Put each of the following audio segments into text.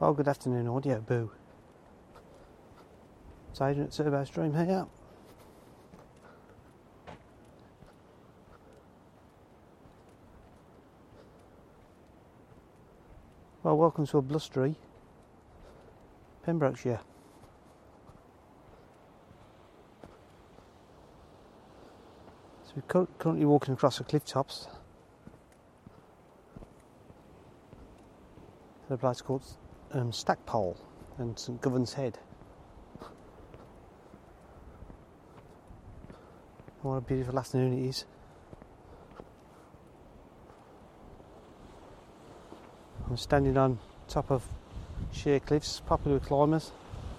Oh, good afternoon, Audio Boo. It's Adrian at Turbo Stream here. Well, welcome to a blustery Pembrokeshire. So we're currently walking across the cliff tops. There's a place called Stackpole and St Govan's Head. What a beautiful afternoon it is. I'm standing on top of sheer cliffs, popular with climbers.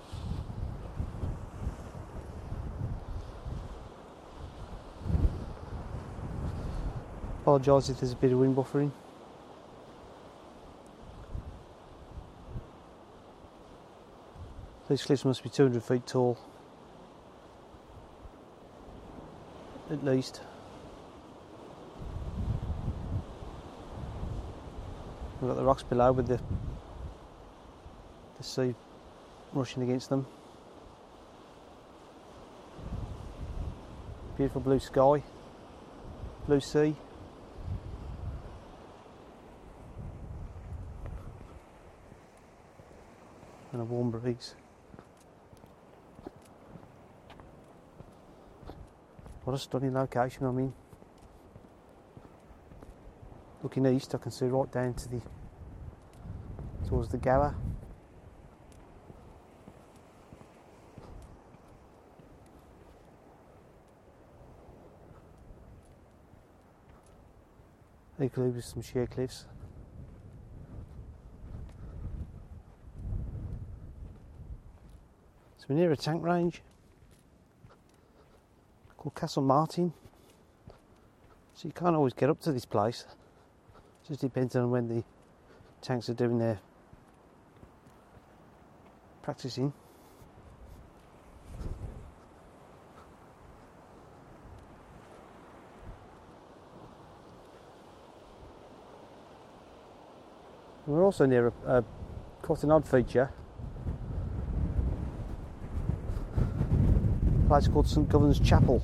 Apologise if there's a bit of wind buffering. These cliffs must be 200 feet tall, at least. We've got the rocks below with the sea rushing against them. Beautiful blue sky, blue sea. And a warm breeze. What a stunning location. I mean, looking east I can see right down to towards the Gower. Equally with some sheer cliffs. So we're near a tank range called Castle Martin. So you can't always get up to this place. It just depends on when the tanks are doing their practicing. We're also near a quite an odd feature. A place called St Govan's Chapel,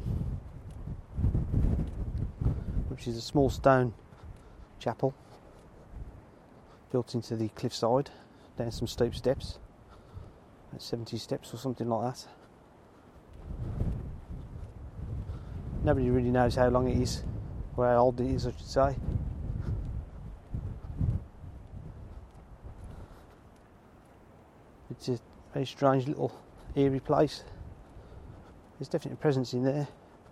which is a small stone chapel built into the cliffside, down some steep steps, about 70 steps or something like that. Nobody really knows how long it is, or how old it is I should say. It's a very strange little eerie place. There's definitely a presence in there.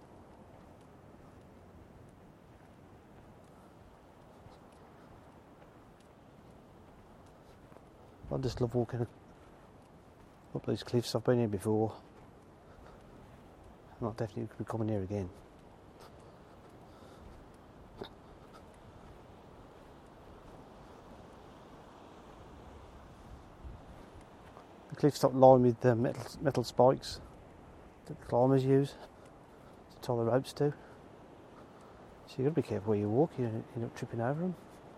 I just love walking up these cliffs. I've been here before. I'm not definitely going to be coming here again. The cliffs top lined with metal spikes that the climbers use to tie the ropes to. So you've got to be careful where you walk, you're not tripping over them.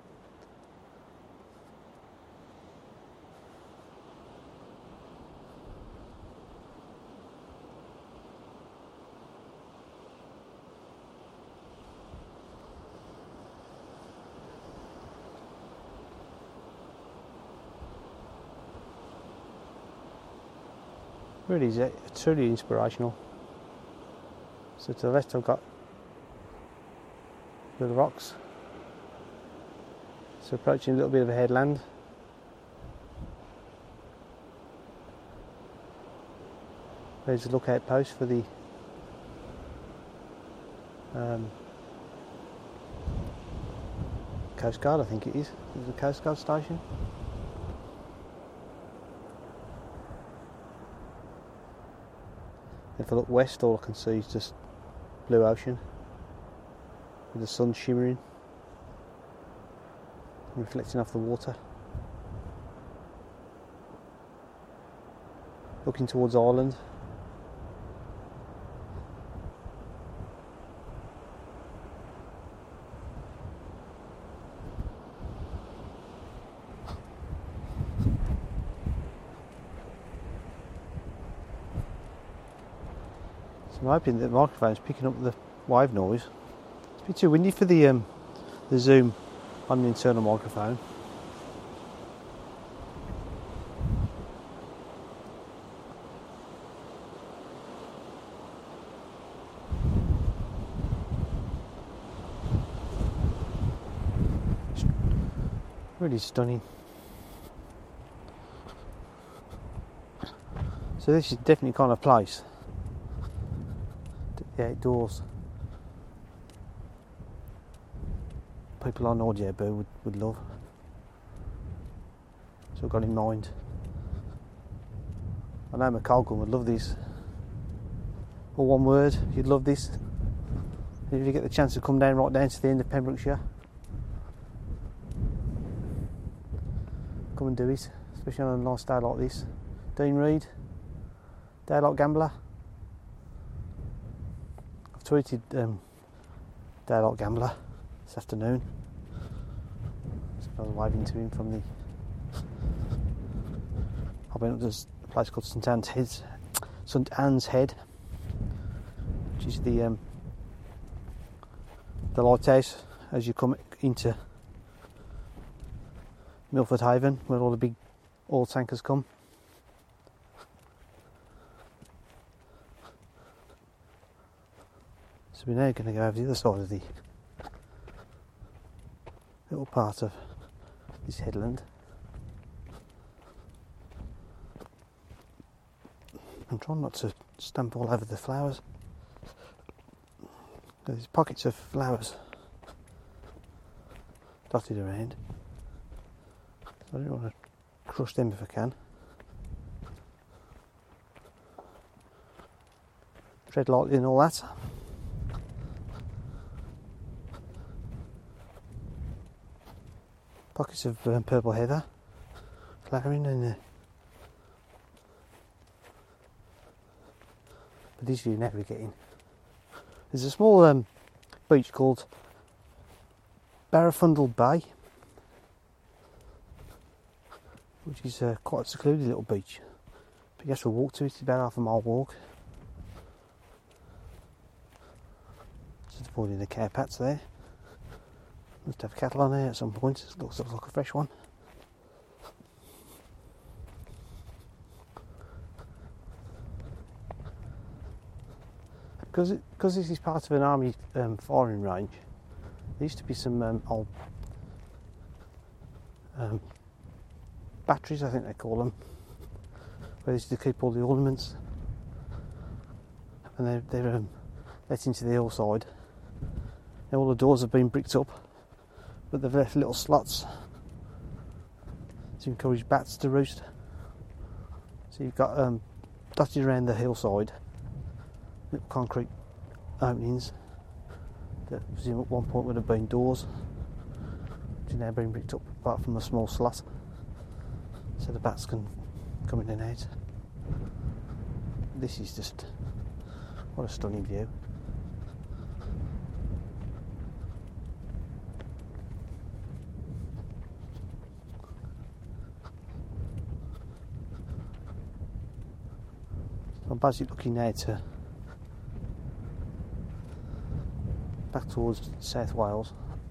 Really, it's truly inspirational. So to the left I've got the rocks. So approaching a little bit of a headland. There's a lookout post for the Coast Guard, I think it is. It's a Coast Guard station. If I look west, all I can see is just blue ocean with the sun shimmering, reflecting off the water. Looking towards Ireland. So I'm hoping that the microphone's picking up the wave noise. It's a bit too windy for the zoom on the internal microphone. It's really stunning. So this is definitely kind of place the outdoors people on Audioboom would love. So I've got in mind. I know McColgan would love this. Or one word, you'd love this. If you get the chance to come down right down to the end of Pembrokeshire, come and do it, especially on a nice day like this. Dean Reed, Daylight Gambler. I've tweeted Daylight Gambler this afternoon. So I was waving to him from the... I went up to a place called St Anne's Head, which is the lighthouse as you come into Milford Haven, where all the big oil tankers come. So we're now going to go over the other side of the little part of this headland. I'm trying not to stamp all over the flowers. There's pockets of flowers dotted around. I don't want to crush them if I can. Tread lightly and all that. Pockets of purple heather flowering in there. But these are navigating. There's a small beach called Barrafundle Bay, which is quite a secluded little beach. But you have to walk to it, it's about half a mile walk. Just avoiding the cow pats there. Must have cattle on there at some point. It looks like a fresh one. Because this is part of an army firing range, there used to be some old batteries, I think they call them, where they used to keep all the ornaments, and they're let into the hillside. Now all the doors have been bricked up, but they've left little slots to encourage bats to roost. So you've got dotted around the hillside little concrete openings that at one point would have been doors, which have now been bricked up apart from a small slot, so the bats can come in and out. This is just, what a stunning view. I'm basically looking now to back towards South Wales.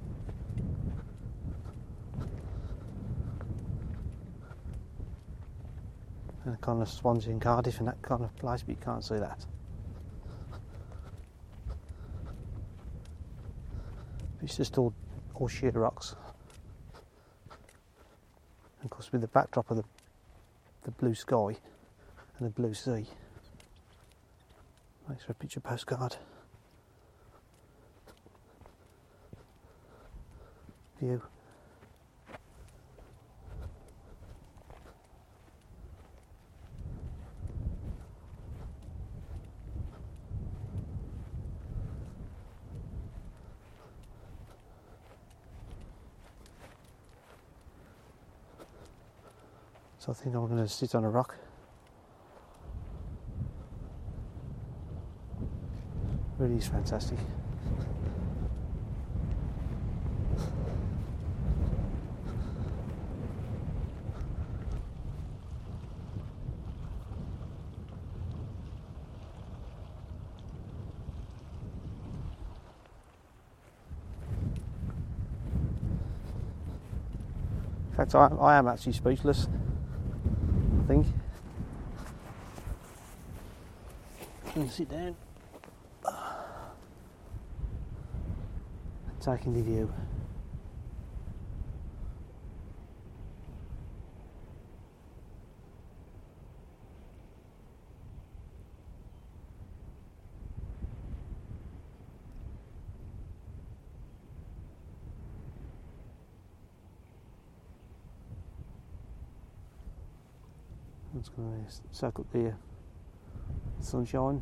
And kind of Swansea and Cardiff and that kind of place, but you can't see that. It's just all sheer rocks. And of course with the backdrop of the blue sky and the blue sea, makes for a picture postcard view. So I think I'm going to sit on a rock. Really is fantastic. fact, I am actually speechless, I think. Sit down. Taking the view. It's going to soak up the sunshine.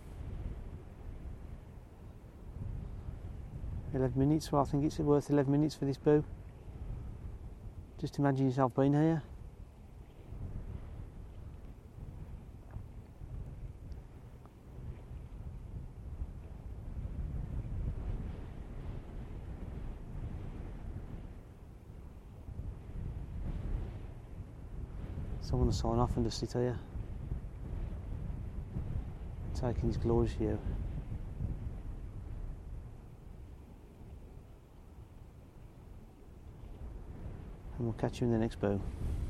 11 minutes, well I think it's worth 11 minutes for this boo. Just imagine yourself being here. So I want to sign off and just sit here, taking this glorious view. And we'll catch you in the next boo.